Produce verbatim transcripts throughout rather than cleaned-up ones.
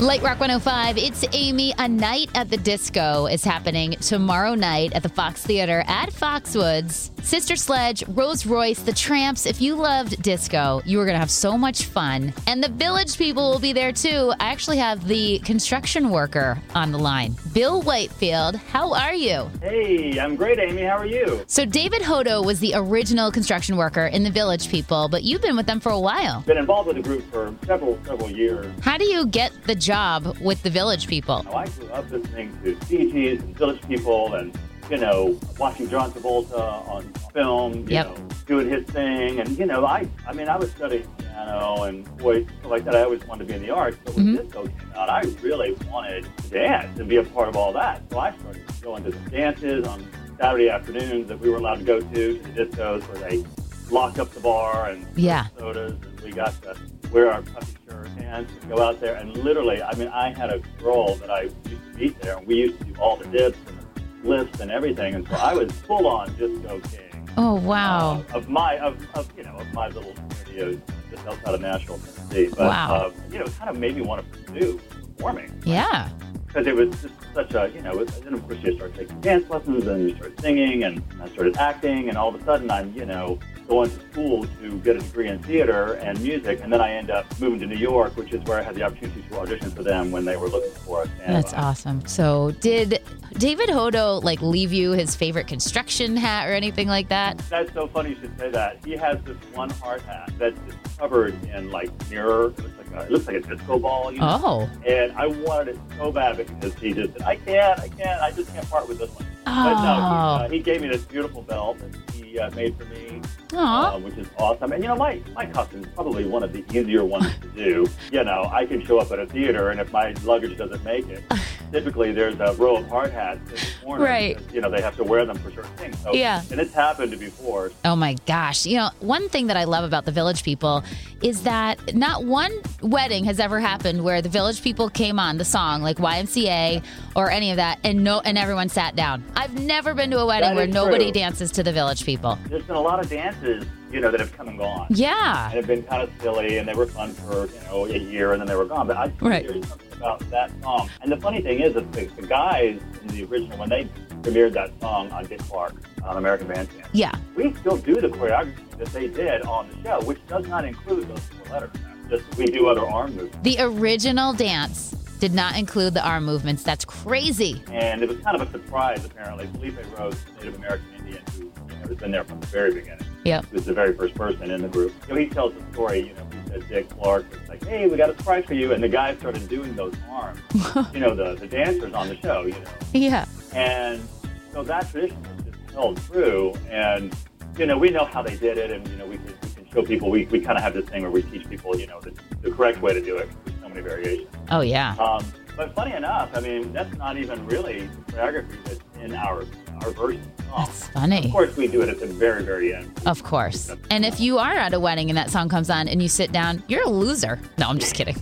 Light Rock one oh five, it's Amy. A Night at the Disco is happening tomorrow night at the Fox Theater at Foxwoods. Sister Sledge, Rose Royce, The Tramps. If you loved disco, you are going to have so much fun. And the Village People will be there too. I actually have the construction worker on the line. Bill Whitefield, how are you? Hey, I'm great, Amy. How are you? So David Hodo was the original construction worker in the Village People, but you've been with them for a while. Been involved with the group for several, several years. How do you get the job with the Village People? Now, I grew up listening to Bee Gees and Village People and, you know, watching John Travolta on film, you Yep. know, doing his thing. And, you know, I I mean, I was studying piano and voice, stuff like that. I always wanted to be in the arts. But when Mhm. disco came out, I really wanted to dance and be a part of all that. So I started going to the dances on Saturday afternoons that we were allowed to go to, to the discos where they locked up the bar and Yeah. sodas. And we got to wear our puffy shirt pants and go out there. And literally, I mean, I had a girl that I used to meet there, and we used to do all the dips and the lifts and everything. And so I was full on disco king. Oh, wow. Uh, of my, of, of, you know, of my little community just outside of Nashville, Tennessee. But, Wow. uh, you know, it kind of made me want to pursue performing. Yeah. Because it was just such a, you know, and then of course you start taking dance lessons and you start singing and I started acting and all of a sudden I'm, you know, going to school to get a degree in theater and music, and then I end up moving to New York, which is where I had the opportunity to audition for them when they were looking for us. And, That's uh, awesome. So did David Hodo, like, leave you his favorite construction hat or anything like that? That's so funny you should say that. He has this one hard hat that's just covered in, like, mirror. It looks like a, it looks like a disco ball, you know? Oh. And I wanted it so bad because he just said, I can't, I can't, I just can't part with this one. But no, he, Oh. uh, he gave me this beautiful belt that he uh, made for me. Aw. Uh, which is awesome. And, you know, my, my costume is probably one of the easier ones to do. You know, I can show up at a theater, and if my luggage doesn't make it, typically there's a row of hard hats in the corner. Right. Because, you know, they have to wear them for certain things. So, Yeah. And it's happened before. Oh my gosh. You know, one thing that I love about the Village People is that not one wedding has ever happened where the Village People came on the song, like Y M C A or any of that, and no, and everyone sat down. I've never been to a wedding That where is nobody true. dances to the Village People. There's been a lot of dances, you know, that have come and gone. Yeah. And have been kind of silly, and they were fun for, you know, a year, and then they were gone. But I think Right. there's something about that song. And the funny thing is that the, the guys in the original, when they premiered that song on Dick Clark, on American Bandstand, Yeah. we still do the choreography that they did on the show, which does not include those four letters. Just we do other arm movements. The original dance did not include the arm movements. That's crazy. And it was kind of a surprise, apparently. Felipe Rose, Native American Indian, who you know, has been there from the very beginning. Yep. He was the very first person in the group. You know, he tells the story, you know, he said Dick Clark was like, hey, we got a surprise for you. And the guys started doing those arms, you know, the, the dancers on the show, you know. Yeah. And so that tradition was just held true. And, you know, we know how they did it. And, you know, we can, we can show people, we, we kind of have this thing where we teach people, you know, the, the correct way to do it. There's so many variations. Oh, yeah. Um, but funny enough, I mean, that's not even really the choreography that's in our our version of the song. That's funny. Of course, we do it at the very, very end. Of course. And if you are at a wedding and that song comes on and you sit down, you're a loser. No, I'm just kidding.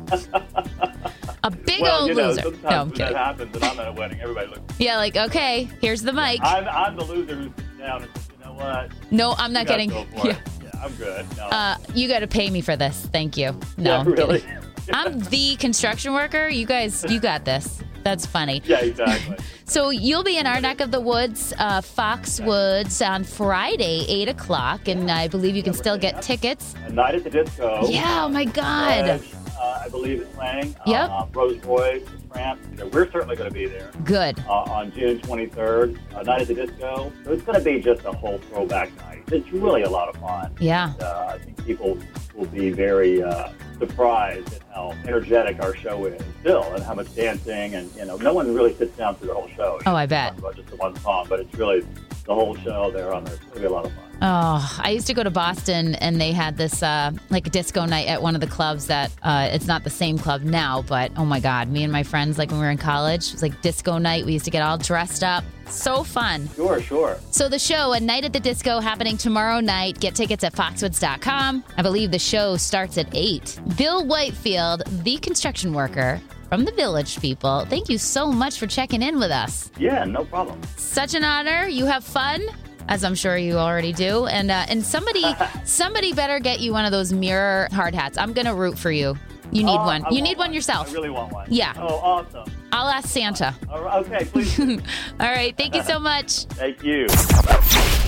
A big well, old you know, loser. sometimes No, I'm when kidding. that happens and I'm at a wedding, everybody looks. Yeah, like, okay, here's the mic. I'm, I'm the loser who sits down and says, you know what? No, I'm not You guys getting. go for Yeah. it. Yeah, I'm good. No. Uh, you got to pay me for this. Thank you. No, yeah, I'm really. kidding. I'm the construction worker. You guys, you got this. That's funny. Yeah, exactly. So you'll be in our neck of the woods, uh, Foxwoods, on Friday, eight o'clock, and I believe you can still get tickets. A Night at the Disco. Yeah, oh my God. Sledge, uh, I believe is playing. Yep. Uh, Rose Royce, The Tramps. You know, we're certainly going to be there. Good. Uh, on June twenty-third, uh, Night at the Disco. So it's going to be just a whole throwback night. It's really a lot of fun. Yeah. And, uh, I think people will be very uh, surprised at how energetic our show is still and how much dancing. And, you know, no one really sits down through the whole show. You Oh, know, I bet. talk about just the one song, but it's really the whole show there on there. It's going to be a lot of fun. Oh, I used to go to Boston, and they had this uh, like a disco night at one of the clubs that uh, it's not the same club now, but oh my God, me and my friends, like when we were in college, it was like disco night. We used to get all dressed up. So fun. Sure, sure. So the show, A Night at the Disco, happening tomorrow night. Get tickets at foxwoods dot com. I believe the show starts at eight. Bill Whitefield, the construction worker from the Village People, thank you so much for checking in with us. Yeah, no problem. Such an honor. You have fun, as I'm sure you already do. And uh, and somebody somebody better get you one of those mirror hard hats. I'm going to root for you. You need Oh, one. I You want need one yourself. I really want one. Yeah. Oh, awesome. I'll ask Santa. All right, okay, please. do. All right. Thank you so much. Thank you.